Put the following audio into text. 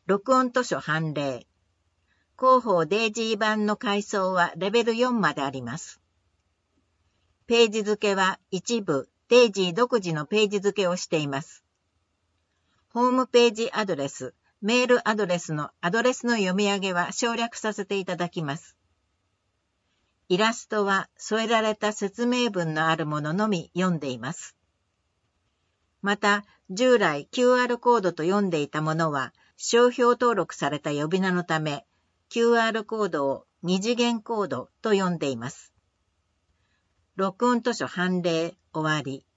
録音図書判例。広報デイジー版の階層はレベル4まであります。ページ付けは一部デイジー独自のページ付けをしています。ホームページアドレス、メールアドレスの読み上げは省略させていただきます。イラストは添えられた説明文のあるもののみ読んでいます。また、従来 QR コードと読んでいたものは、商標登録された呼び名のため、QR コードを二次元コードと読んでいます。録音図書判例終わり。